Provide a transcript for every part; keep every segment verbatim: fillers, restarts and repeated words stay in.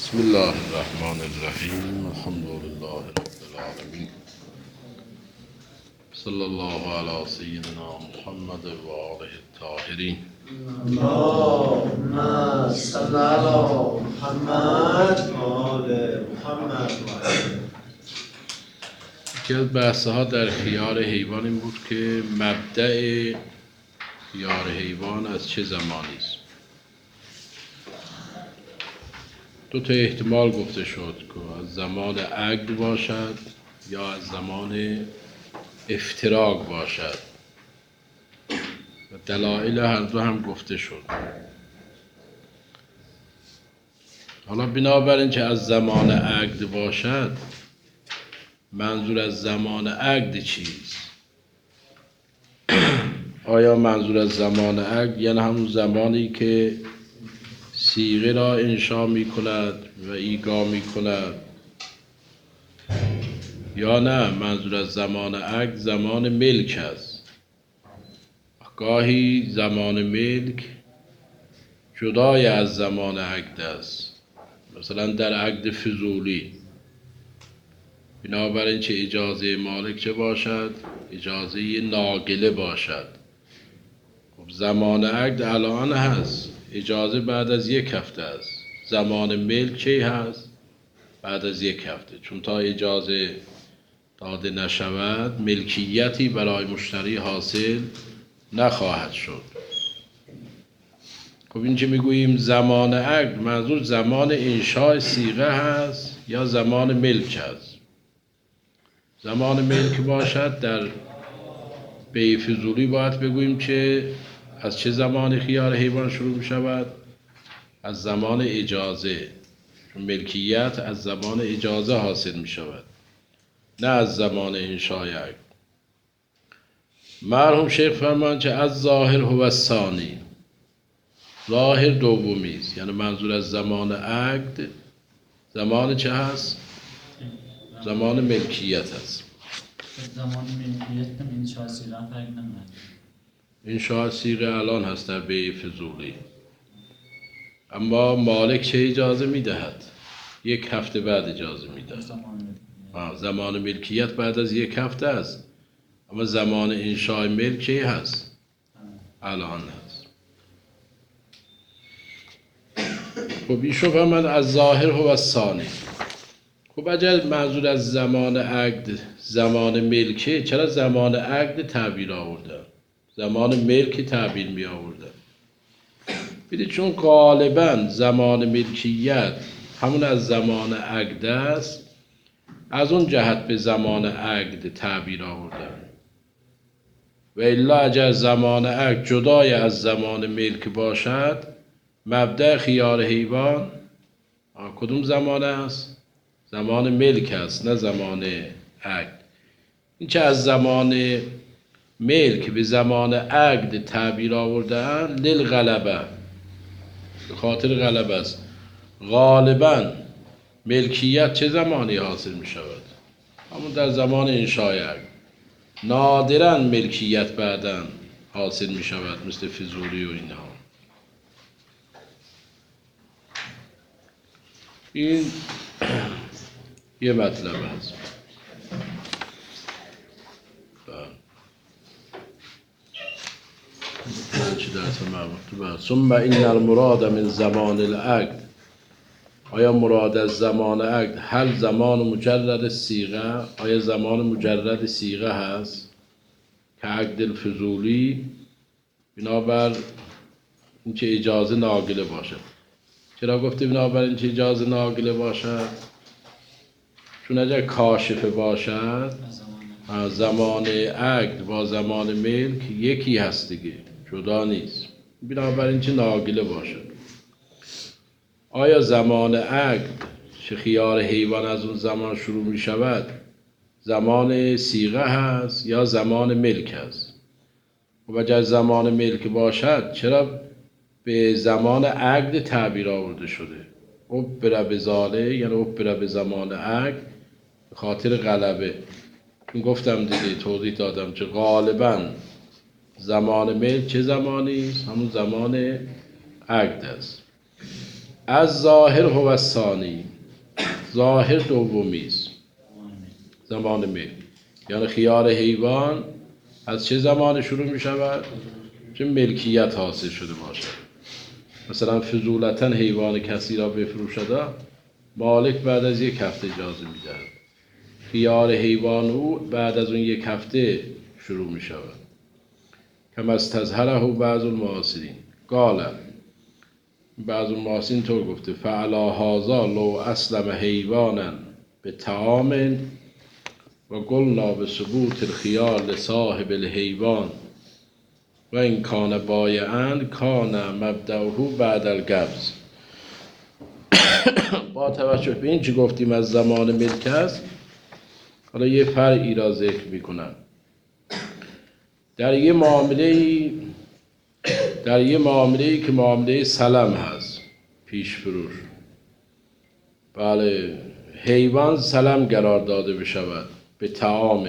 بسم الله الرحمن الرحیم. الحمد لله رب العالمین. صلی الله علی سیدنا محمد و آله الطاهرین. اللهم صل علی محمد و آل محمد. یکی از بحث‌ها در خیار حیوان این بود که مبدأ خیار حیوان از چه زمانی است. دو تا احتمال گفته شد که از زمان عقد باشد یا از زمان افتراق باشد و دلایل هر دو هم گفته شد. حالا بنابراین که از زمان عقد باشد، منظور از زمان عقد چیست؟ آیا منظور از زمان عقد یعنی همون زمانی که صیغه را انشا می کند و ایگا می کند، یا نه منظور از زمان عقد زمان ملک است؟ گاهی زمان ملک جدای از زمان عقد است، مثلا در عقد فضولی. بنابراین چه اجازه مالک چه باشد؟ اجازه ناقله باشد. خب زمان عقد الان هست، اجازه بعد از یک هفته است. زمان ملک چه هست؟ بعد از یک هفته، چون تا اجازه داده نشود ملکیتی برای مشتری حاصل نخواهد شد. خب این که میگوییم زمان عقد، منظور زمان انشاء صیغه هست یا زمان ملک هست؟ زمان ملک باشد در بیع فضولی باید بگوییم که از چه زمان خیار حیوان شروع می شود؟ از زمان اجازه، چون ملکیت از زمان اجازه حاصل می شود، نه از زمان انشای عقد. مرحوم شیخ فرمایند که از ظاهر هو الثانی، ظاهر دومی است، یعنی منظور از زمان عقد زمان چه هست؟ زمان ملکیت هست. زمان ملکیت هم انشاء صیغه فرق نمی‌کنه. انشاء صیغه الان هست در بیع فضولی، اما مالک چه اجازه میدهد؟ یک هفته بعد اجازه میدهد. زمان, زمان ملکیت بعد از یک هفته است، اما زمان انشاء ملک چه هست؟ الان هست. خب ایشون فرمود از ظاهر هو الثانی. خب اگر منظور از زمان عقد زمان ملکه، چرا زمان عقد تعبیر آوردن؟ زمان ملک تعبیر می آوردن. بیدید چون غالبا زمان ملکیت همون از زمان عقد است، از اون جهت به زمان عقد تعبیر آوردن. و الا اگر زمان عقد جدای از زمان ملک باشد، مبدأ خیار حیوان کدوم زمان است؟ زمان ملک است، نه زمان عقد. این که از زمان ملک به زمان عقد تعبیر آوردن للغلبه، به خاطر غلبه است. غالبا ملکیت چه زمانی حاصل می شود؟ همون در زمان انشاء عقد. نادرا ملکیت بعداً حاصل می شود، مثل فضولی و اینها. این یه مطلب هست. ثم این المراد من زمان العقد، آیا مراد از زمان عقد هل زمان مجرد صیغه؟ آیا زمان مجرد صیغه هست که عقد الفضولی؟ بنابر اینکه اجازه ناقله باشد. چرا گفته بنابر اینکه اجازه ناقله باشد؟ چون اگر کاشفه باشد زمان عقد با زمان ملک یکی هست دیگه، جدا نیست. بنابراین چه ناقله باشد. آیا زمان عقد چه خیار حیوان از اون زمان شروع می شود زمان صیغه هست یا زمان ملک هست؟ و اگر زمان ملک باشد چرا به زمان عقد تعبیر آورده شده؟ ابر بزاله، یعنی ابر به زمان عقد به خاطر غلبه. این گفتم دیگه، توضیح دادم که غالبا زمان ملک چه زمانی است؟ همون زمان عقد است. از ظاهر هو الثانی، ظاهر دومی است، زمان ملک. یعنی خیار حیوان از چه زمان شروع می شود؟ چه ملکیت حاصل شده باشد. مثلا فضولتا حیوان کسی را بفروشد، مالک بعد از یک هفته اجازه می دهد. خیار حیوان او بعد از اون یک هفته شروع می شود. کما استظهره بعض المعاصرین. قال بعض المعاصرین طور گفته فعلا هذا لو اسلم حیوانا به طعام و قلنا به ثبوت الخیار لصاحب الحیوان و این کان بایعا کان مبدأه بعد القبض. با توجه به این چی گفتیم از زمان ملک است، حالا یه فرعی را ذکر میکنم. در یه معامله در یه معامله که معامله سلم هست، پیش فروش، بله، حیوان سلم قرار داده بشود به طعام،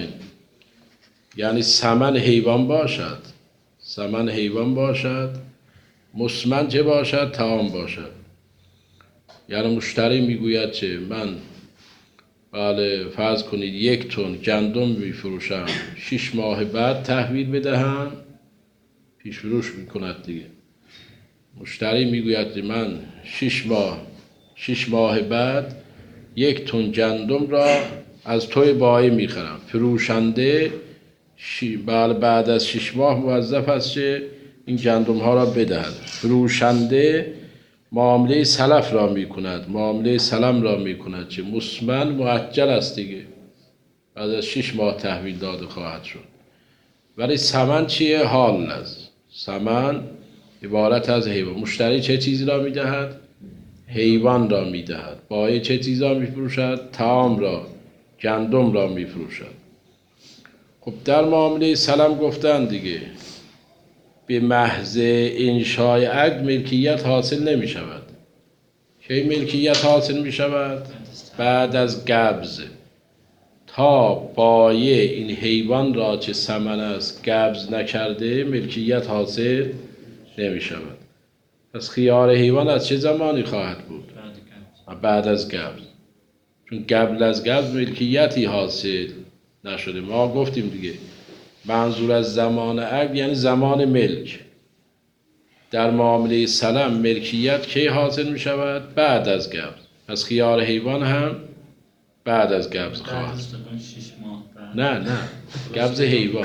یعنی ثمن حیوان باشد، ثمن حیوان باشد، مسمن چه باشد؟ طعام باشد. یعنی مشتری میگوید چه من بله فرض کنید یک تن گندم میفروشم، شش ماه بعد تحویل بدهم، پیش فروش میکند دیگه. مشتری میگوید من شش ماه شش ماه بعد یک تن گندم را از توی بایی میخرم. فروشنده بله بعد از شش ماه موظف است که این گندم ها را بدهد. فروشنده معامله سلف را میکند، معامله سلم را میکند چه مسمن مؤجل است دیگه، بعد از شش ماه تحویل داده خواهد شد. ولی ثمن چیه؟ حال است. ثمن عبارت از حیوان. مشتری چه چیزی را میدهد؟ حیوان را میدهد. بایی چه چیزی را میفروشد؟ طعام را، گندم را میفروشد. خب در معامله سلم گفتن دیگه به محض انشای عقد ملکیت حاصل نمی شود. کی ملکیت حاصل می شود؟ بعد از قبض. تا بایع این حیوان را چه ثمن است قبض نکرده ملکیت حاصل نمی شود. پس خیار حیوان از چه زمانی خواهد بود؟ بعد از قبض. چون قبل از قبض ملکیتی حاصل نشده. ما گفتیم دیگه منظور از زمان عقد یعنی زمان ملک. در معامله سلم ملکیت کی حاصل می شود؟ بعد از قبض. پس خیار حیوان هم بعد از قبض خواهد. نه نه قبض حیوان.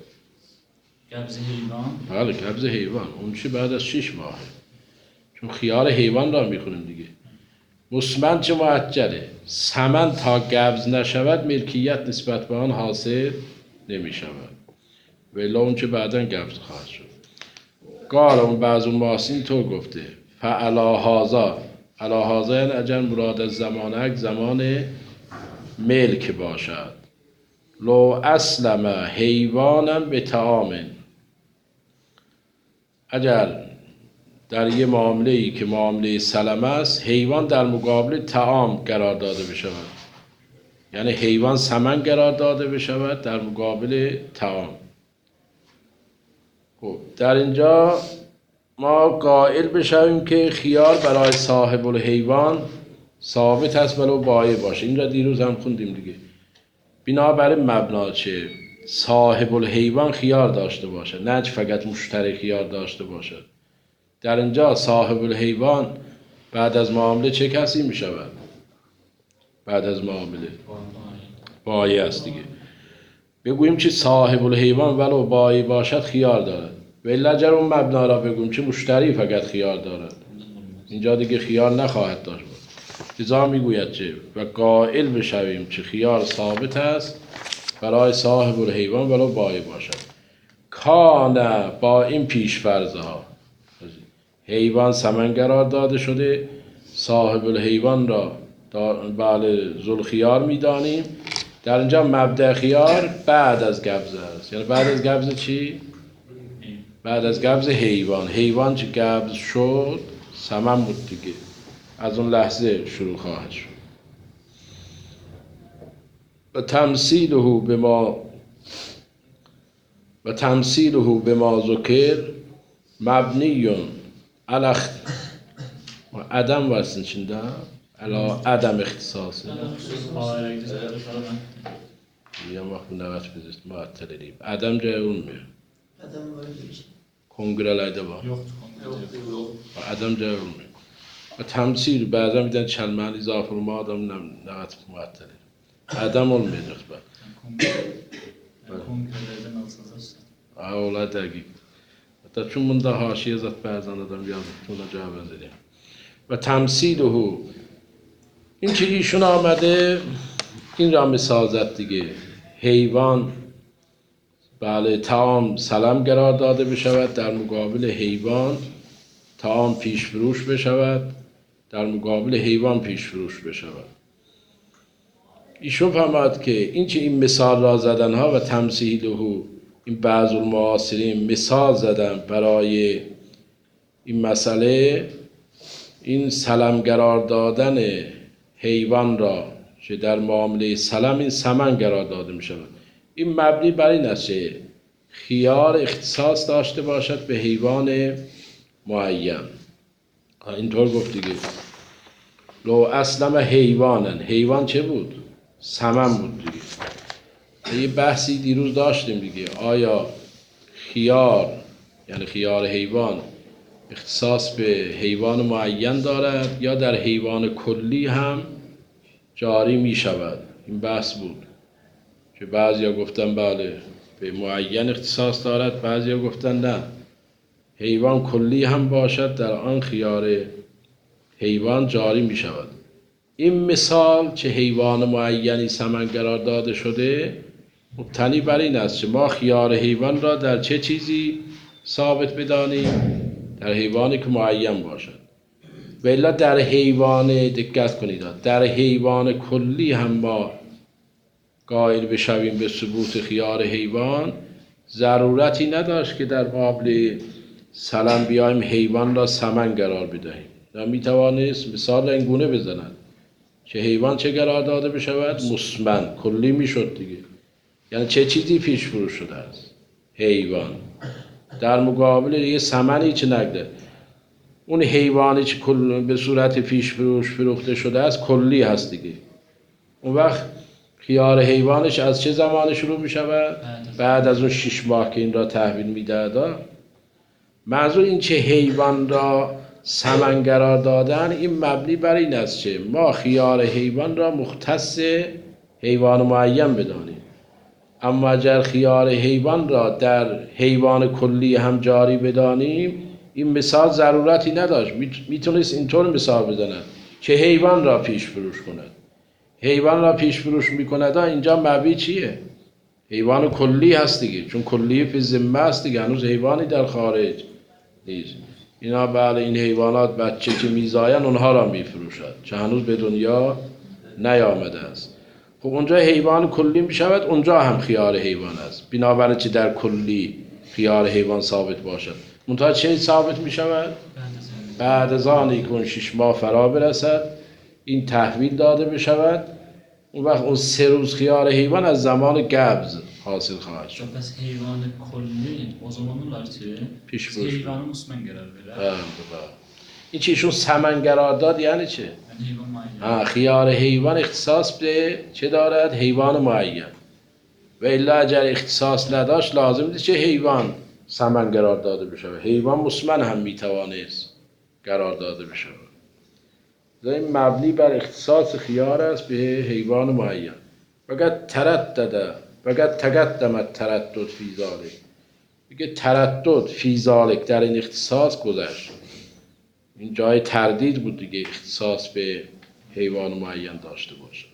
قبض حیوان؟ بله قبض حیوان. اون چی بعد از شش ماه. چون خیار حیوان را می خونیم دیگه. مسمن چه مؤجله. ثمن تا قبض نشود ملکیت نسبت به آن حاصل نمی شود. ولی اون چه بعداً قبض خواهد شد. قال اون بعض المعاصرین تو گفته فعلا هذا، علا هذا یعنی اجل مراد از زمان عقد زمان ملک باشد. لو اسلم حیوانا به طعام، اجل در یه معامله ای که معامله سلم است حیوان در مقابل طعام قرار داده بشود، یعنی حیوان ثمن قرار داده بشود در مقابل طعام. خب در اینجا ما قائل بشویم که خیار برای صاحب الحیوان ثابت است ولو بایع باشه. این را دیروز هم خوندیم دیگه. بنابراین مبنا چه؟ صاحب الحیوان خیار داشته باشه، نه فقط مشتری خیار داشته باشد. در اینجا صاحب الحیوان بعد از معامله چه کسی می شود؟ بعد از معامله بایع است دیگه. بگوییم چه صاحب الحیوان ولو بایع باشد خیار دارد، ولی اگر اون مبنا را بگوییم چه مشتری فقط خیار دارد، اینجا دیگه خیار نخواهد داشت. لذا میگوید چه و قائل بشویم چه خیار ثابت است برای صاحب الحیوان ولو بایع باشد. کان با این پیش فرض ها حیوان ثمن قرار داده شده، صاحب الحیوان را بله ذوالخیار میدانیم. در اینجا مبدأ خیار بعد از قبض است. یعنی بعد از قبض چی؟ بعد از قبض حیوان. حیوان چه قبض شد ثمن بود دیگه، از اون لحظه شروع خواهد شد. و تمثیله بما و تمثیله بما ذکر مبنی adam var sizin içinde. Ala adam ihtisası. Hayır, güzel. Tamam. Ya bak bu nəvət biz müəttəl edib. Adam cəyə olmuyor. Adam var demiş. Kongrələrdə var. Yoktu konu. Yok. Adam cəyə olmuyor. Və təmsil, bəzən bir dənə kəlməni izafə olma adamla nəvət müəttəl edib. Adam olmayacaq bak. Konkrelerden alsanız. Ha, ola dəqiq. Hətta çünki bunda haşiyə zat bəzən adam yazıb, ona cavab edəyim. Və təmsiluhu. این که ایشون آمده این را مثال زد دیگه. حیوان بله طعام سلام قرار داده بشود، در مقابل حیوان طعام پیش فروش بشود، در مقابل حیوان پیش فروش بشود. ایشون فهمد که این که این مثال را زدن ها و تمثیله، این بعض المعاصرین مثال زدن برای این مسئله، این سلام قرار دادن حیوان را که در معامله سلام این ثمن قرار داده می شود. این مبنی بر این است که خیار اختصاص داشته باشد به حیوان معین. اینطور گفت دیگه. لو اسلم حیوانن، حیوان چه بود؟ ثمن بود دیگه. یه بحثی دیروز داشتیم دیگه، آیا خیار یعنی خیار حیوان اختصاص به حیوان معین دارد یا در حیوان کلی هم جاری می شود؟ این بحث بود که بعضیا گفتن بله به معین اختصاص دارد، بعضیا گفتن نه حیوان کلی هم باشد در آن خیار حیوان جاری می شود. این مثال که حیوان معینی ثمن قرار داده شده مبتنی بر این است که ما خیار حیوان را در چه چیزی ثابت بدانیم؟ در حیوانی که معین باشد. و الا در حیوان، دقت کنید، در حیوان کلی هم ما قائل بشویم به ثبوت خیار حیوان، ضرورتی نداشت که در مقابل سلام بیایم حیوان را ثمن قرار بدهیم. و می توانست مثال این گونه بزند که حیوان چه قرار داده بشود؟ مسمن، کلی می شد دیگه. یعنی چه چیزی پیش فروش شده است؟ حیوان. در مقابل یه ثمنی چه نگده، اون حیوانی که به صورت پیش فروش فروخته شده است کلی هست دیگه. اون وقت خیار حیوانش از چه زمان شروع می شود؟ بعد از اون شش ماه که این را تحویل می دهد. منظور این که حیوان را ثمن قرار دادن این مبنی بر این است که ما خیار حیوان را مختص حیوان معین بدانیم. اما اگر خیار حیوان را در حیوان کلی هم جاری بدانیم این مثال ضرورتی نداشت. میتونست اینطور مثال بزند که حیوان را پیش فروش کند. حیوان را پیش فروش میکند، اینجا مبنی چیه؟ حیوان کلی هست دیگه، چون کلی فی ذمه است دیگه، هنوز حیوانی در خارج نیست. اینا بله این حیوانات بچه که میزاین اونها را میفروشد چه هنوز به دنیا نیامده است. خب اونجا حیوان کلی می شود، اونجا هم خیار حیوان است، بنابراین چه در کلی خیار حیوان ثابت باشد. منتها چه ثابت می شود؟ بعد از آنی که اون شش ماه فرا برسد این تحویل داده بشود، اون وقت اون سه روز خیار حیوان از زمان قبض حاصل خواهد شد. پس حیوان کلی o zaman onlar چه؟ پیش فروش. حیوان مسمن قرار بده. بله. این چیشون ثمن قرار داد یعنی چه؟ حیوان معین. ها، خیار حیوان اختصاص به چه دارد؟ حیوان معین. و الا اگر اختصاص نداشت لازم نیست چه حیوان ثمن قرار داده بشه. حیوان مسمن هم میتوانست قرار داده بشه. این مبنی بر اختصاص خیار است به حیوان معین. فقط تردد فقط تقدم تردد فی ذالک. میگه تردد فی ذالک در این اختصاص گذشت. این جای تردید بود دیگه، اختصاص به حیوان معین داشته باشد.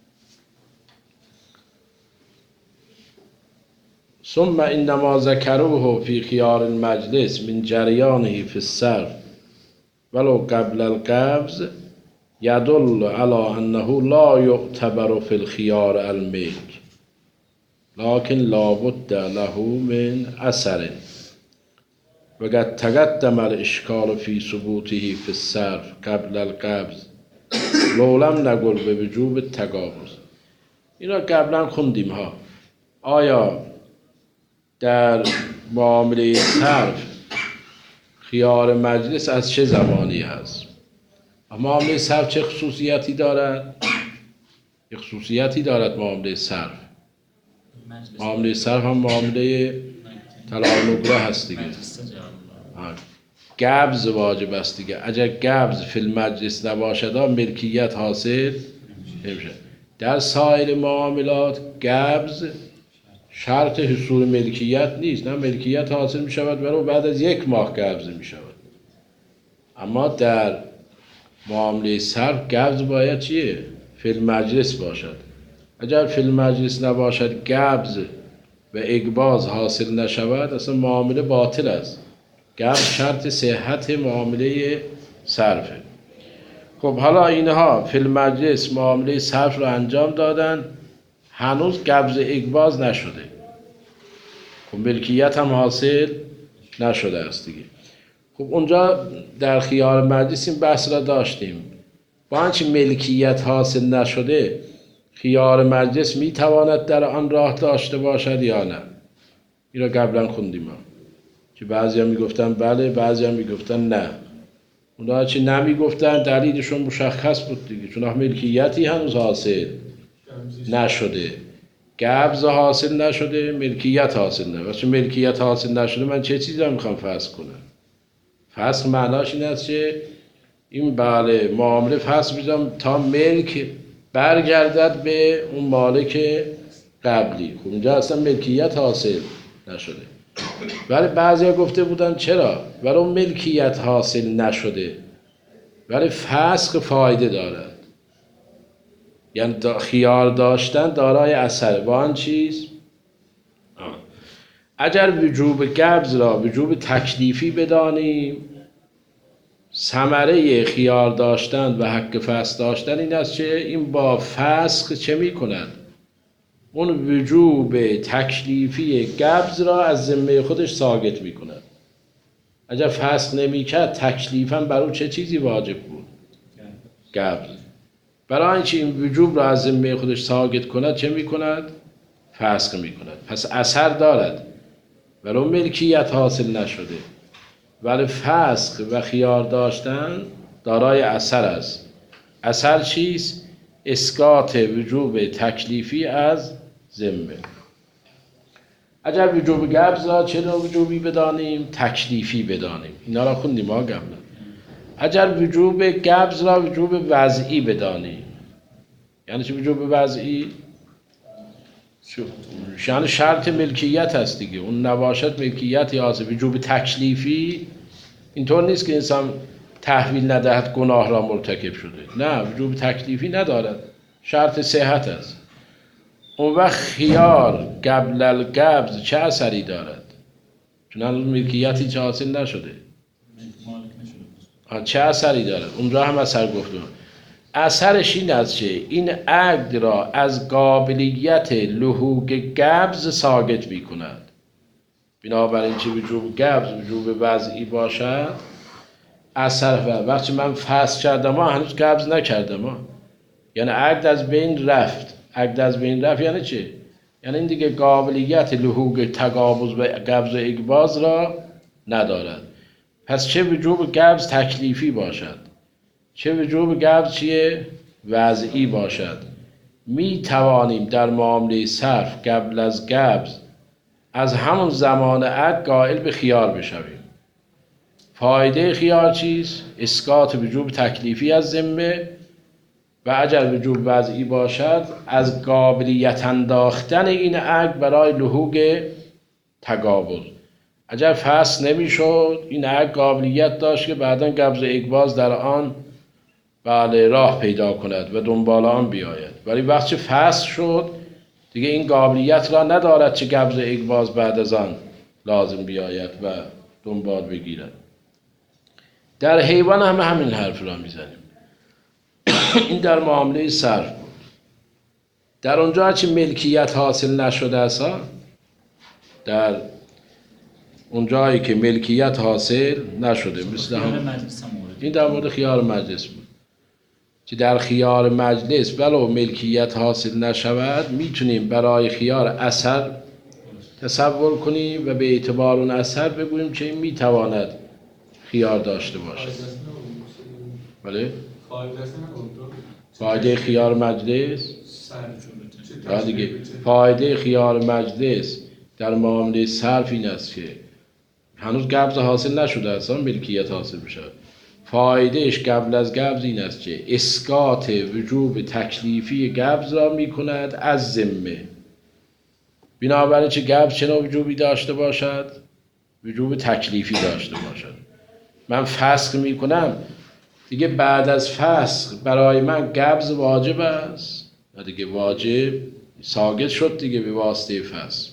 ثم انما ذکروه فی خیار المجلس من جریانه فی الصرف ولو قبل القبض یدل علی انه لا یعتبر فی الخیار الملک لكن لابد له من اثر وقد تقدم الاشکال فی ثبوته فی الصرف قبل القبض لو لم نقل بوجوب التقابض. اینا قبلا خوندیم ها. آیا در معامله صرف خیار مجلس از چه زمانی هست؟ معامله صرف چه خصوصیتی دارد؟ یک خصوصیتی دارد معامله صرف. مجلس معامله صرف هم معامله طلاق نقره هست دیگه. مجلس جعل الله. قبض واجب است دیگه. اگر قبض فی المجلس نباشد ملکیت حاصل نمیشه. در سایر معاملات قبض شرط حصول ملکیت نیست، نه ملکیت حاصل می شود برای بعد از یک ماه قبض می شود. اما در معامله صرف قبض باید چیه؟ فی المجلس باشد. اگر فی المجلس نباشد قبض و اقباض حاصل نشود اصلا معامله باطل است. قبض شرط صحت معامله صرفه. خب حالا اینها فی المجلس معامله صرف رو انجام دادن، هنوز قبض اقباض نشده، خب ملکیت هم حاصل نشده است دیگه. خب اونجا در خیار مجلس این بحث را داشتیم، با آنچه ملکیت حاصل نشده خیار مجلس می تواند در آن راه داشته باشد یا نه؟ این را قبلا خوندیم ما که بعضی هم می گفتن بله، بعضی هم می گفتن نه. اونها چه نمی گفتن دلیلشون مشخص بود دیگه، چون ملکیتی هنوز حاصل نشده، قبض حاصل نشده، ملکیت حاصل نشده. وقتی ملکیت حاصل نشده من چه چیزی رو میخوام فسخ کنم؟ فسخ معناش این است که این بله معامله فسخ میذارم تا ملک برگردد به اون مالک قبلی. خب اونجا اصلا ملکیت حاصل نشده. ولی بعضیا گفته بودن چرا؟ ولی اون ملکیت حاصل نشده ولی فسخ فایده دارد، یعنی خیار داشتن دارای اثر با آن چیز. آه. اگر وجوب قبض را وجوب تکلیفی بدانیم، ثمره خیار داشتن و حق فسخ داشتن این است که این با فسخ چه می کند؟ اون وجوب تکلیفی قبض را از ذمه خودش ساقط می کند. اگر فسخ نمی کرد تکلیفاً بر او چه چیزی واجب بود؟ قبض. برای اینکه این وجوب را از ذمه خودش ساقط کند چه می کند؟ فسخ می کند. پس اثر دارد برای ملکیت حاصل نشده، ولی فسخ و خیار داشتن دارای اثر است. اثر چیست؟ اسقاط وجوب تکلیفی از ذمه. اگر وجوب قبض را چه نوع وجوبی بدانیم؟ تکلیفی بدانیم. اینا را خوندیم ما قبلا. اگر وجوب قبض را وجوب وضعی بدانیم، یعنی چه وجوب وضعی؟ یعنی شرط ملکیت هست دیگه، اون نباشد ملکیت یا وجوب تکلیفی اینطور نیست که انسان تحویل ندهد گناه را مرتکب شده، نه وجوب تکلیفی ندارد، شرط صحت است. اون وقت خیار قبل القبض چه اثری دارد؟ چون هنوز ملکیتی چه حاصل نشده، چه اثری دارد؟ اون را هم اثر گفتم. اثرش این است که این عقد را از قابلیت لحوق قبض ساقط می کند. بنابراین چه وجوب قبض وجوب وضعی باشد اثر و وقتی من فسخ کردم هنوز قبض نکردم، یعنی عقد از بین رفت. عقد از بین رفت یعنی چه؟ یعنی این دیگه قابلیت لحوق تقابض و قبض و اقباض را ندارد. پس چه وجوب قبض تکلیفی باشد، چه وجوب قبض چیه؟ وضعی باشد. می توانیم در معامله صرف قبل از قبض از همون زمان عقد قائل به خیار بشویم. فایده خیار چیست؟ اسقاط وجوب تکلیفی از ذمه و اگر وجوب وضعی باشد از قابلیت انداختن این عقد برای لحوق تقابض. اگر فسخ نمیشد این عقد قابلیت داشت که بعداً قبض و اقباض در آن بله راه پیدا کند و دنبال آن بیاید، ولی وقتی فسخ شد دیگه این قابلیت را ندارد چه قبض و اقباض بعد از آن لازم بیاید و دنبال بگیرد. در حیوان هم همین حرف را میزنیم. این در معامله صرف بود. در اونجا چه ملکیت حاصل نشده است، در اونجایی که ملکیت حاصل نشده مثل هم این در مورد خیار مجلس بود که در خیار مجلس ولو ملکیت حاصل نشود میتونیم برای خیار اثر تصور کنیم و به اعتبار اون اثر بگوییم که این میتواند خیار داشته باشد. بله؟ faydasını oldu. فایده خیار مجلس وجوب و دیگه فایده خیار مجلس در معامله صرف این است که هنوز قبض حاصل نشده اصلا ملکیت حاصل بشه. فایدهش قبل از قبض این است که اسقاط وجوب تکلیفی قبض را می کند از ذمه. بنابراین چه قبض چه نوع وجوبی داشته باشد؟ وجوب تکلیفی داشته باشد. من فسخ می کنم دیگه بعد از فسخ برای من قبض واجب است و دیگه واجب ساقط شد دیگه به واسطه فسخ.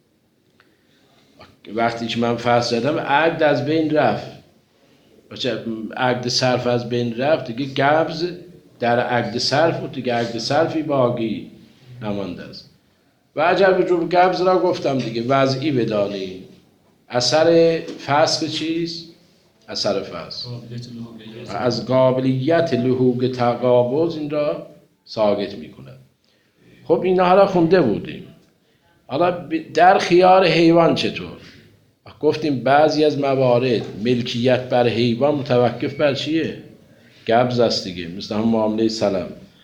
وقتی که من فسخ زدم عقد از بین رفت، عقد صرف از بین رفت دیگه قبض در عقد صرف بود دیگه، عقد صرفی باقی نمانده است. و اگر وجوب قبض را گفتم دیگه وضعی بدانی اثر فسخ چیست؟ اثر فسخ از قابلیت لحوق تقابض این را ساقط می کند. خب اینا حالا خونده بودیم. حالا در خیار حیوان چطور؟ گفتیم بعضی از موارد ملکیت بر حیوان متوقف بر چیه؟ قبض است دیگه، مثل هم معامله سلم.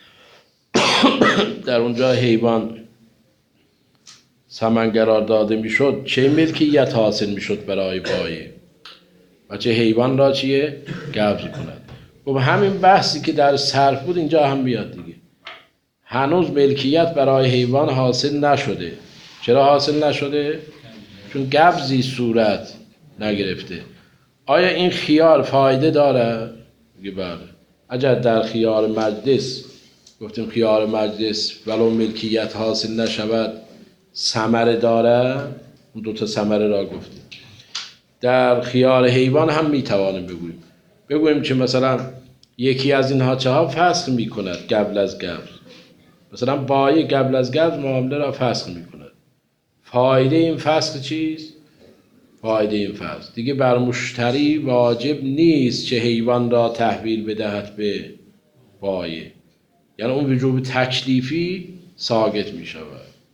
در اونجا حیوان ثمن قرار داده میشد، چه ملکیت حاصل میشد برای بایع و چه حیوان را چیه؟ قبض کند. خب همین بحثی که در صرف بود اینجا هم میاد دیگه. هنوز ملکیت برای حیوان حاصل نشده. چرا حاصل نشده؟ چون قبضی صورت نگرفته. آیا این خیار فایده داره؟ میگه بله. اگر در خیار مجلس گفتیم خیار مجلس ولو ملکیت حاصل نشود ثمره داره، اون دو تا ثمره را گفتیم. در خیار حیوان هم میتوانیم بگوییم بگوییم که مثلا یکی از اینها چه ها فسخ میکند قبل از قبض. مثلا بایع قبل از قبض معامله را فسخ میکند. فایده این فسخ چیست؟ فایده این فسخ دیگه بر مشتری واجب نیست که حیوان را تحویل بدهد به بایع، یعنی اون وجوب تکلیفی ساقط می شود.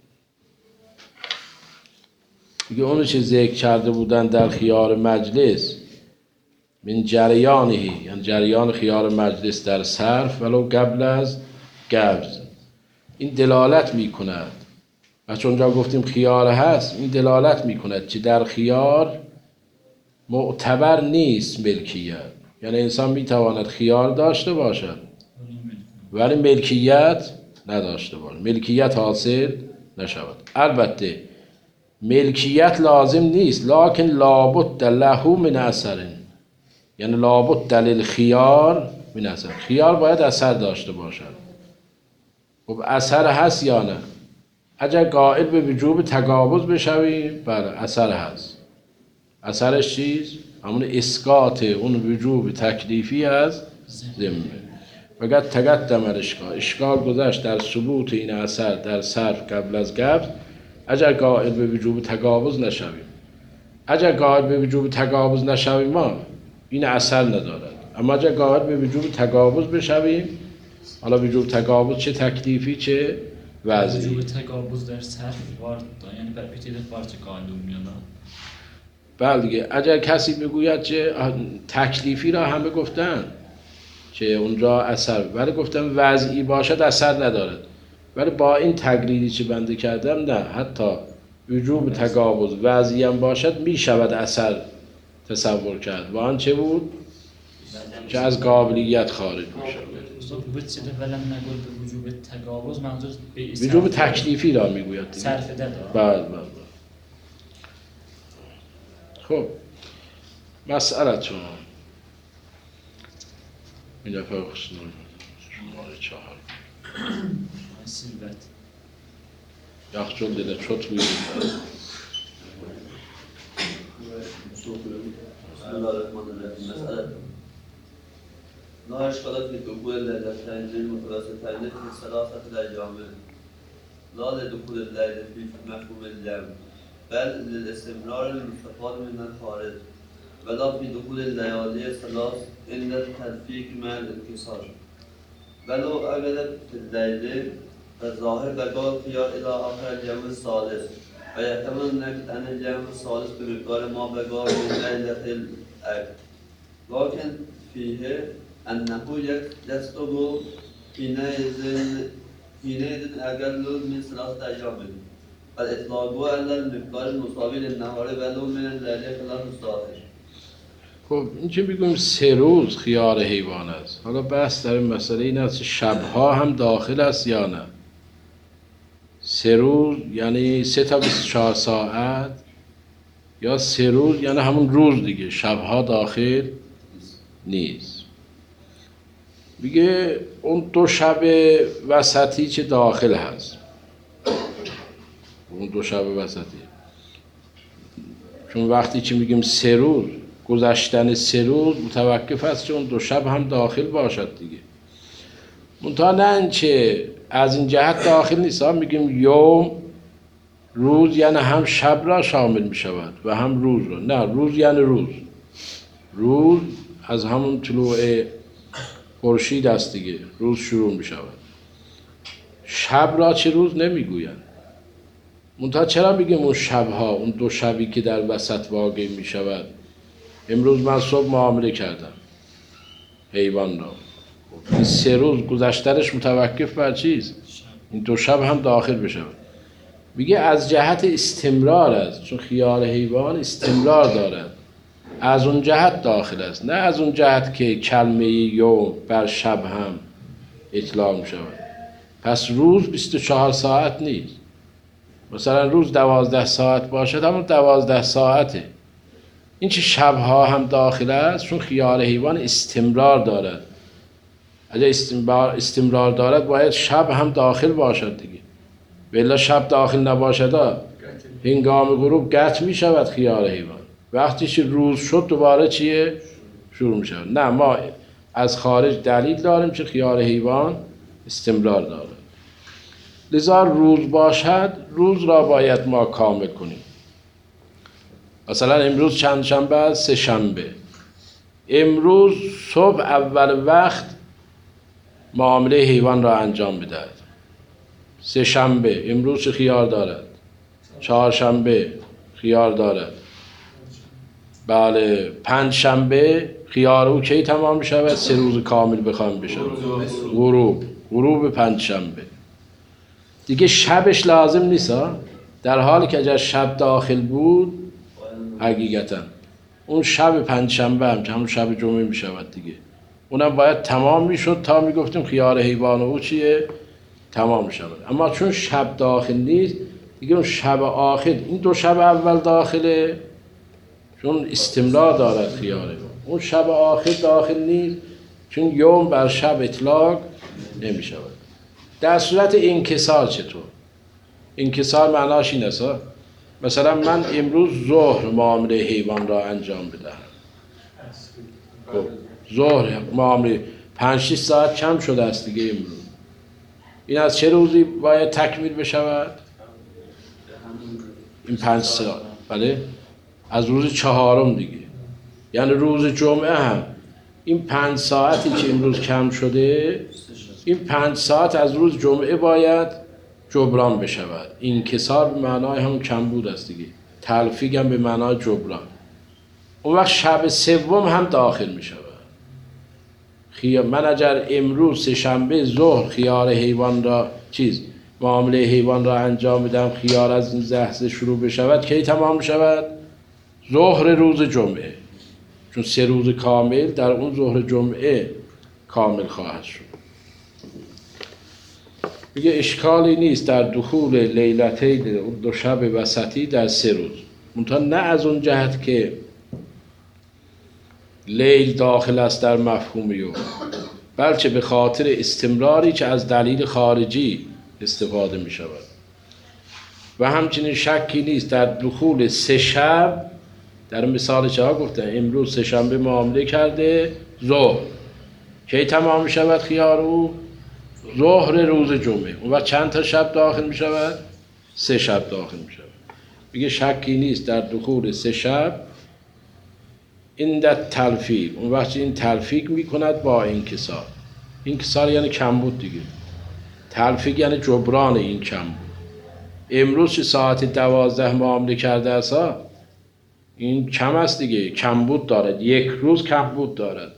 دیگه اونو چه ذکر کرده بودن در خیار مجلس من جریانهی، یعنی جریان خیار مجلس در صرف ولو قبل از قبض، این دلالت می کند و چون جا گفتیم خیار هست این دلالت می کند که در خیار معتبر نیست ملکیت، یعنی انسان می تواند خیار داشته باشد ولی ملکیت نداشته باشد، ملکیت حاصل نشود. البته ملکیت لازم نیست، لکن لابد له من اثر، یعنی لابد دلیل خیار من اثر، خیار باید اثر داشته باشد. خب اثر هست یا نه؟ اگر قائل به وجوب تقابض بشویم بله اثر هست. اثرش چیست؟ همون اسقاط اون وجوب تکلیفی از ذمه. فقط تقدم الاشکال، اشکال گذشت در ثبوت این اثر در صرف قبل از قبض اگر قائل به وجوب تقابض نشویم. اگر قائل به وجوب تقابض نشویم ما این اثر ندارد، اما اگر قائل به وجوب تقابض بشویم، حالا وجوب تقابض چه تکلیفی چه وضعی. وجوب تقابض در صرف وارد یعنی بر پیتیل وارد قانون میاد. بله دیگه. اگر کسی بگوید که تکلیفی را همه گفتن که اونجا اثر، ولی گفتم وضعی باشد اثر ندارد، ولی با این تقریری که بنده کردم نه، حتی وجوب تقابض وضعی هم باشد می شود اثر تصور کرد و آن چه بود؟ که از قابلیت خارج می شود. بود چه ولم نگول به وجوب تقابض منظور به وجوب تکلیفی را می گوید. صرف ده بله بله. خب مسئله چون این دفعه خصوصا شماره چهار سیلبت یخچال دل چوت بوید. بسم الله الرحمن الرحیم. مسئله لا اشکالات لدخول الليلتين المتوسطين في ثلاثة الأيام لا لدخول الليل في مفهوم الجمع بل للاستمرار المستفاد من الخارج ولا في دخول الليالي الثلاث إلا التلفيق مع الانكسار ولو أغلب في الليل فالظاهر بقاء الخيار إلى آخر اليوم الثالث ويحتمل النقد عن اليوم الثالث بمقدار ما بقاء من ليلة العقد لكن فيه أنه يسقط حينئذ حينئذ أقل من ثلاثة أيام الإطلاق على المقدار المساوي للنهار ولو من الليل خلاف الظاهر. خب این که بگویم سه روز خیار حیوان است. حالا بحث در این مسئله این است شبها هم داخل است یا نه. سه روز یعنی سه تا بیست و چهار ساعت یا سه روز یعنی همون روز دیگه، شبها داخل نیست. میگه اون دو شب وسطی چه داخل هست، اون دو شب وسطی، چون وقتی که میگیم سه روز گذشتن سه روز متوقف است چون دو شب هم داخل باشد دیگه. منتها نه اینچه از این جهت داخل نیست، هم میگیم یوم روز یعنی هم شب را شامل میشود و هم روز را. نه، روز یعنی روز، روز از همون طلوع خورشید است دیگه، روز شروع میشود. شب را چه روز نمیگویند. منتها چرا میگیم اون شبها، اون دو شبی که در وسط واقع میشود؟ امروز من صبح معامله کردم حیوان را، این سه روز گذشتنش متوقف بر چیز؟ این دو شب هم داخل بشود. میگه از جهت استمرار است، چون خیال حیوان استمرار دارد، از اون جهت داخل است، نه از اون جهت که کلمه یوم بر شب هم اطلاق می شود. پس روز بیست و چهار ساعت نیست. مثلا روز دوازده ساعت باشد همون دوازده ساعته. این چه شبها هم داخل است چون خیال حیوان استمرار دارد. اگر استمرار, استمرار دارد باید شب هم داخل باشد دیگه، ولی شب داخل نباشد هنگام غروب قطع می شود خیال حیوان. وقتی که روز شد دوباره چیه؟ شروع می شود. نه، ما از خارج دلیل داریم که خیال حیوان استمرار دارد. لذا روز باشد روز را باید ما کامل کنیم. مثلا امروز چند شنبه است؟ سه شنبه. امروز صبح اول وقت معامله حیوان را انجام بدهد. سه شنبه امروز چه خیار دارد؟ چهار شنبه خیار دارد. بله، پنج شنبه خیار او کی تمام می شود؟ سه روز کامل بخوام بشود. غروب غروب پنج شنبه دیگه شبش لازم نیست ها. در حالی که اگر شب داخل بود حقیقتا اون شب پنج شنبه هم که همون شب جمعه می شود دیگه، اونم باید تمام می شد تا می گفتیم خیار حیوان او چیه؟ تمام می شود. اما چون شب داخل نیست دیگه اون شب آخر، این دو شب اول داخله چون استمرار دارد خیاره، اون شب آخر داخل نیست چون یوم بر شب اطلاق نمی شود. در صورت انکسار چطور؟ انکسار معناش این است مثلا من امروز ظهر معامله حیوان را انجام بدهم. خب ظهر معامله پنج شش ساعت کم شده است دیگه امروز. این از چه روزی باید تکمیل بشود؟ این پنج ساعت. بله، از روز چهارم دیگه، یعنی روز جمعه هم این پنج ساعتی که امروز کم شده، این پنج ساعت از روز جمعه باید جبران بشود. انکسار به معنای همون کمبود است دیگه، تلفیق هم به معنای جبران. اون وقت شب سوم هم داخل می شود. خیار من اگر امروز سه شنبه ظهر خیار حیوان را چیز معامله حیوان را انجام بدم، خیار از این لحظه شروع بشود کی تمام شود؟ ظهر روز جمعه، چون سه روز کامل در اون ظهر جمعه کامل خواهد شد. میگه اشکالی نیست در دخول لیلتین اون دو شب وسطی در سه روز، منتها نه از اون جهت که لیل داخل است در مفهوم یوم، بلکه به خاطر استمراری که از دلیل خارجی استفاده می شود. و همچنین شکی نیست در دخول سه شب. در مثال چه ها گفتن؟ امروز سه شنبه معامله کرده، ظهر کی تمام می شود خیار او؟ ظهر روز جمعه. اون وقت چند تا شب داخل می شود؟ سه شب داخل می شود. میگه شکی نیست در دخول سه شب این در تلفیق. اون وقت این تلفیق می کند با انکسار. انکسار یعنی کمبود دیگه، تلفیق یعنی جبران این کمبود. امروز چه ساعت دوازده معامله کرده است ها، این کم است دیگه، کمبود دارد، یک روز کمبود دارد.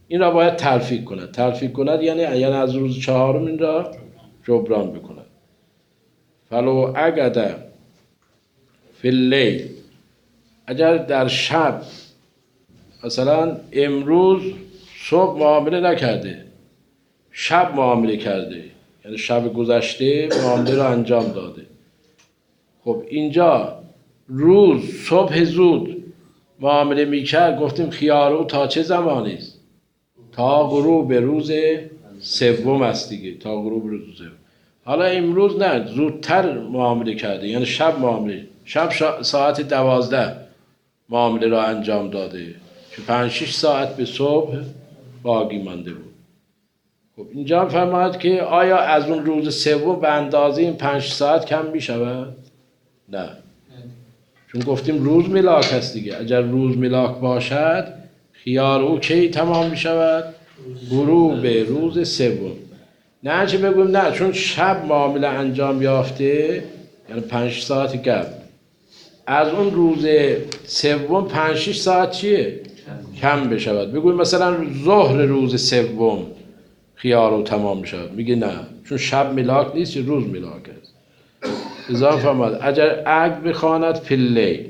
این را باید تلفیق کند. تلفیق کند یعنی یعنی از روز چهارم این را جبران بکند. فلو اگده فی اللیل، اگر در شب مثلا امروز صبح معامله نکرده، شب معامله کرده، یعنی شب گذشته معامله را انجام داده. خب اینجا روز صبح زود معامله میکرد، گفتیم خیار او تا چه زمانی است؟ تا غروب روز سوم است دیگه، تا غروب روز سوم. حالا امروز نه، زودتر معامله کرده، یعنی شب معامله، شب شا... ساعت دوازده معامله را انجام داده که پنج شش ساعت به صبح باقی مانده بود. خب اینجا فرماید که آیا از اون روز سوم به اندازه این پنج ساعت کم می شود؟ نه، چون گفتیم روز ملاک است دیگه. اگر روز ملاک باشد خیار او کی تمام می شود؟ غروب روز سوم. نه چه بگویم نه، چون شب معامله انجام یافته، یعنی پنج ساعت قبل، از اون روز سوم پنج شش ساعت چیه؟ کم بشود. بگویم مثلا ظهر روز سوم خیار او تمام می شود. میگه نه، چون شب ملاک نیست، روز ملاک است. ازان فرماد اگر عقد بخواند فی اللیل،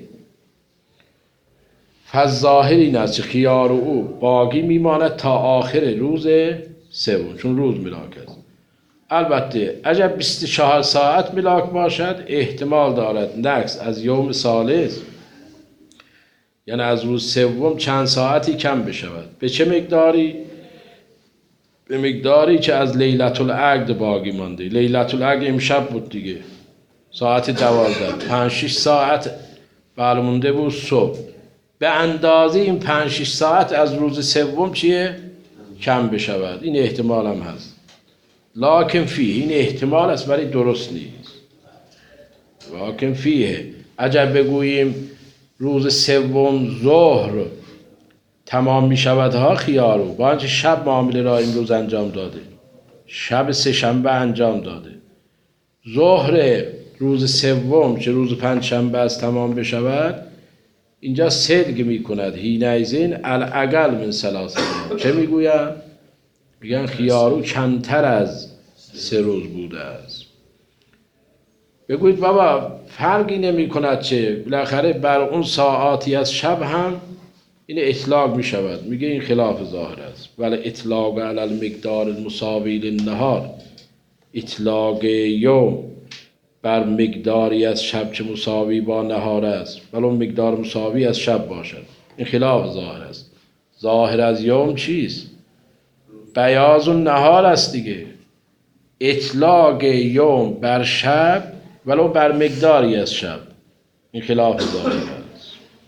فالظاهر این است که خیار او باقی میماند تا آخر روز سوم، چون روز ملاک است. البته اگر بیست و چهار ساعت ملاک باشد احتمال دارد نقص از یوم ثالث، یعنی از روز سوم چند ساعتی کم بشود. به چه مقداری؟ به مقداری که از لیلة العقد باقی مانده. لیلة العقد امشب بود دیگه، ساعت دوازده، پنج شش ساعت برمونده بود صبح. به اندازه این پنج شش ساعت از روز سوم چیه؟ کم بشود. این احتمال هم هست. لکن فیه، این احتمال است ولی درست نیست. لکن فیه، اگر بگوییم روز سوم ظهر تمام می شود ها خیارو، با اینکه شب معامله را امروز انجام داده، شب سه شنبه انجام داده، ظهر روز سوم که روز پنج شنبه است تمام بشود، اینجا صدق می کند حینئذ الاقل من ثلاثه. چه می گوین؟ میگن خیارو کمتر از سه روز بوده است. بگوید بابا فرقی نمی کند چه، بالاخره بر اون ساعاتی از شب هم این اطلاق می شود. میگه این خلاف ظاهر است. ولی اطلاق علی المقدار المساوی للنهار، اطلاق یوم بر مقداری از شب که مساوی با نهار است، ولی اون مقدار مساوی از شب باشد، این خلاف ظاهر است. ظاهر از یوم چیست؟ بیاض النهار است دیگه. اطلاق یوم بر شب ولو بر مقداری از شب، این خلاف ظاهر است.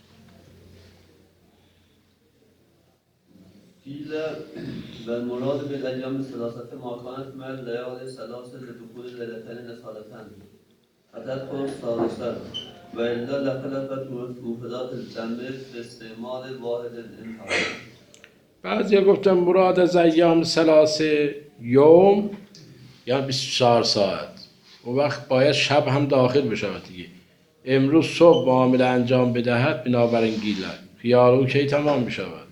قیل و المراد بالایام ثلاثه ما کانت من لیال ثلاثه لدخول لیلتین نصالتن فتدخل ثالثه و الا لخلفت مفردات الجمع به استعمال واحد انتهایی. بعضی گفتن مراد از ایام ثلاثه یوم یعنی بیست و چهار ساعت. اون وقت باید شب هم داخل بشود دیگه. امروز صبح معامله انجام بدهد، بنابراین گیله خیار او کی تمام بشود؟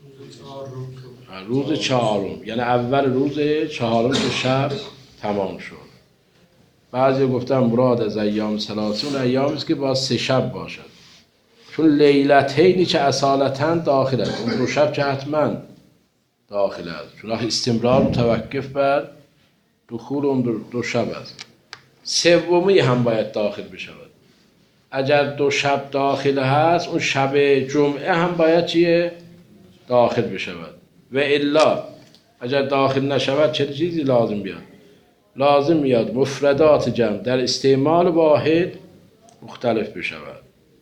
روز چهارم، یعنی اول روز چهارم که شب تمام شد. بعضی گفتن مراد از ایام ثلاثه اون ایامی است که با سه شب باشد، چون لیلتینی که اصالتاً داخل است، اون دو شب که حتما داخل است، چون استمرار متوقف بر دخول اون دو, دو شب است. سومی هم باید داخل بشود. اگر دو شب داخل هست، اون شب جمعه هم باید چیه؟ داخل بشود. و الا اگر داخل نشود چه چیزی لازم بیاد؟ لازم میاد مفردات جمع در استعمال واحد مختلف بشود.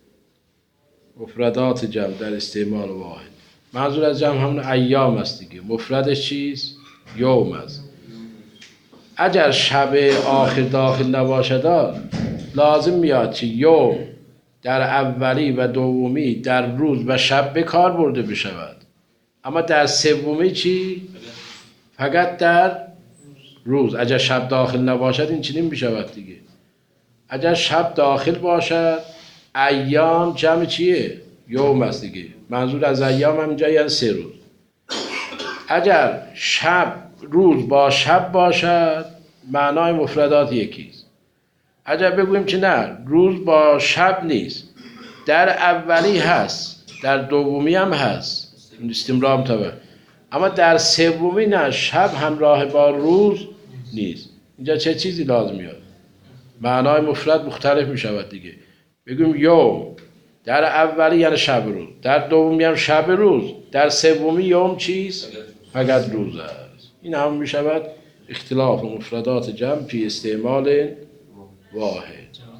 مفردات جمع در استعمال واحد، منظور از جمع همون ایام است دیگه. مفردش چیست؟ یوم است. اگر شب آخر داخل نباشد لازم میاد چی؟ یوم در اولی و دومی در روز و شب به کار برده بشود، اما در سومی چی؟ فقط در روز. اگر شب داخل نباشد این چنین بشود دیگه. اگر شب داخل باشد ایام جمع چیه؟ یوم است دیگه. منظور از ایام هم اینجا یعنی سه روز. اگر شب روز با شب باشد معنای مفردات یکیست. اگر بگوییم که نه روز با شب نیست، در اولی هست در دومی هم هست استمرار متوجه، اما در سومی نه شب همراه با روز نیست، اینجا چه چیزی لازم میاد؟ معنای مفرد مختلف می شود دیگه. بگیم یوم در اولی یعنی شب روز، در دومی هم شب روز، در سومی یوم چیست؟ فقط روز است. این هم می شود اختلاف مفردات جمع فی استعمال واحد.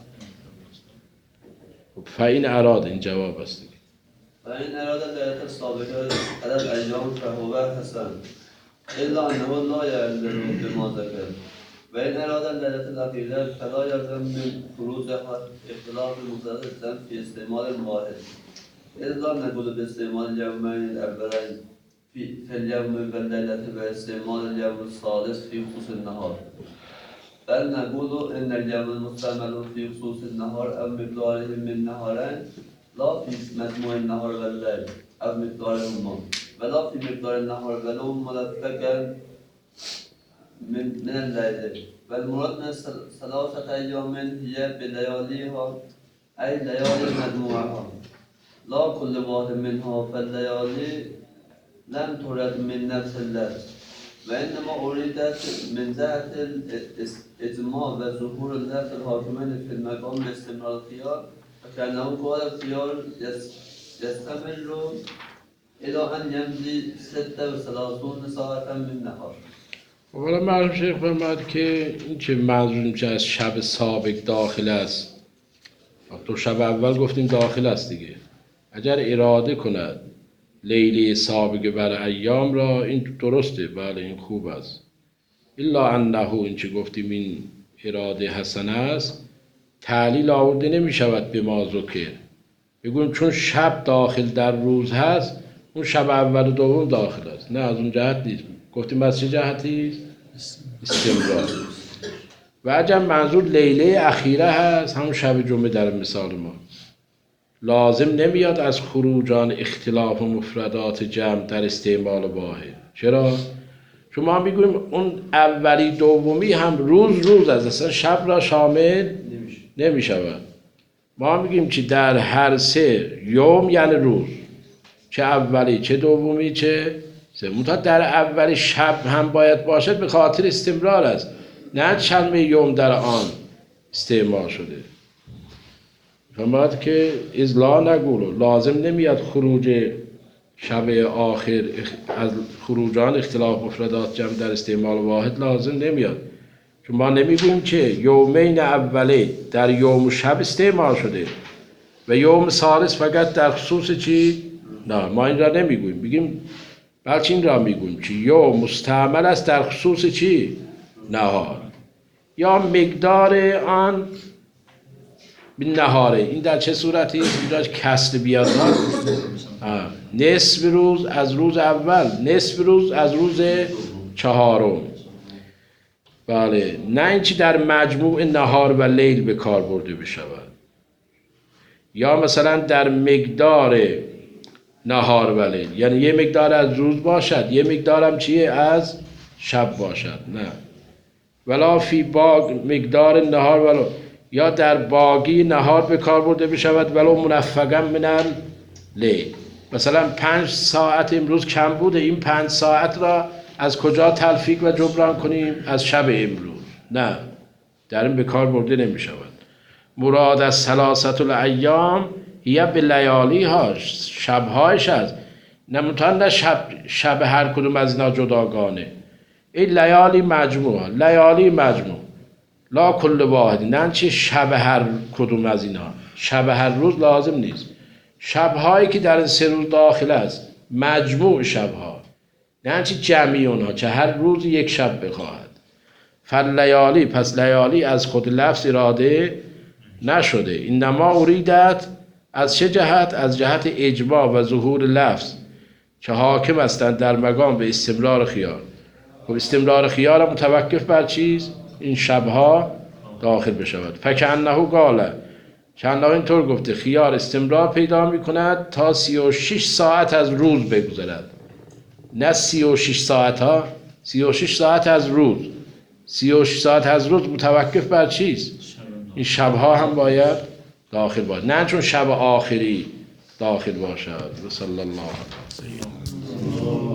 فاین اراد این جواب است دیگه. فإن أراد الآية السابقة على الأيام فهو حسن إلا أنه لا يلزم بما ذكر وإن أراد الليلة الأخيرة فلا يلزم من خروجها اختلاف مفردات الجمع في استعمال واحد إلا نقول باستعمال اليومين الأولين في, في اليوم والليلة واستعمال اليوم الثالث في خصوص النهار بل نقول إن اليوم المستعمل في خصوص النهار أو مقداره من نهارين لا في مجموع النهار والليل أو مقدارهما ولا في مقدار النهار ولو ملفقا من من الليل والمراد من ثلاثة أيام هي بلياليها أي ليالي مجموعها لا كل واحد منها فالليالي لم ترد من نفس الليل وإنما أريدت من جهة الإجماع وظهور اللفظ الحاكمين في المقام باستمرار الخيار وكأنه قال الخيار يستمر إلى أن يمضي ستة وثلاثون ساعة من نهار. حالا معلوم شیخ فرمود که این که منظور میشه از شب سابق داخل است. تو شب اول گفتیم داخل است دیگه. اگر اراده کند لیلی سابق بر ایام را این درسته، بله این خوب است. الا انه این که گفتیم این اراده حسن است تعلیل آورده نمی شود به ما ذکر. بگویم چون شب داخل در روز هست اون شب اول و دوم داخل است. نه از اون جهت نیست. گفتیم از چه جهتی است؟ استمرار. و اگر منظور لیله اخیره هست همون شب جمعه در مثال ما لازم نمیاد از خروجان اختلاف و مفردات جمع در استعمال واحد. چرا؟ چون ما میگویم اون اولی دومی هم روز روز از اصلا شب را شامل نمی شود. ما میگیم که در هر سه یوم یعنی روز، چه اولی چه دومی چه سومی. در اولی شب هم باید باشد به خاطر استمرار است، نه چند یوم در آن استعمال شده. فرمود که از لا نگولو لازم نمیاد خروج شب آخر از خروجان اختلاف مفردات جمع در استعمال واحد لازم نمیاد، چون ما نمیگوییم که یومین اوله در یوم و شب استعمال شده و یوم ثالث فقط در خصوص چی؟ نه ما این را نمیگوییم. بگیم بلکه این را میگوییم که یوم مستعمل است در خصوص چی؟ نهار یا مقدار آن به نهاره. این در چه صورتی؟ اینجا کسر بیاد نصف روز از روز اول، نصف روز از روز چهارم. بله، نه اینچه در مجموع نهار و لیل به کار برده بشود، یا مثلا در مقدار نهار و لیل، یعنی یه مقدار از روز باشد یه مقدار هم چیه از شب باشد. نه ولا فی باغ مقدار نهار ولو، یا در باقی نهار به کار برده بشود ولو منفقا من لیل. مثلا پنج ساعت امروز کم بوده، این پنج ساعت را از کجا تلفیق و جبران کنیم؟ از شب امروز. نه در این به کار برده نمی شود. مراد از ثلاثت الایام یا به لیالی هاش، شبهایش هست، نموتان شب, شب هر کدوم از اینا جداگانه. این لیالی مجموعه، لیالی مجموع لا کل واحد، نه چه شب هر کدوم از اینا، شب هر روز لازم نیست. شبهایی که در سه روز داخل است مجموع شبها، نه چه جمعی اونها، چه هر روز یک شب بخواهد. فلیالی، پس لیالی از خود لفظ اراده نشده. اینما اریدت از چه جهت؟ از جهت اجماع و ظهور لفظ که حاکم هستند در مقام به استمرار خیار. خب استمرار خیار متوقف بر چیز؟ این شبها داخل بشود. فکأنه قال، چند اینطور گفته خیار استمرار پیدا می کند تا سی و شش ساعت از روز بگذرد. نه سی و شش ساعت ها، سی و شش ساعت از روز، سی و شش ساعت از روز متوقف بر چیست؟ این شبها هم باید داخل باشد، نه چون شب آخری داخل باشد. و صلی الله علیه و سلم.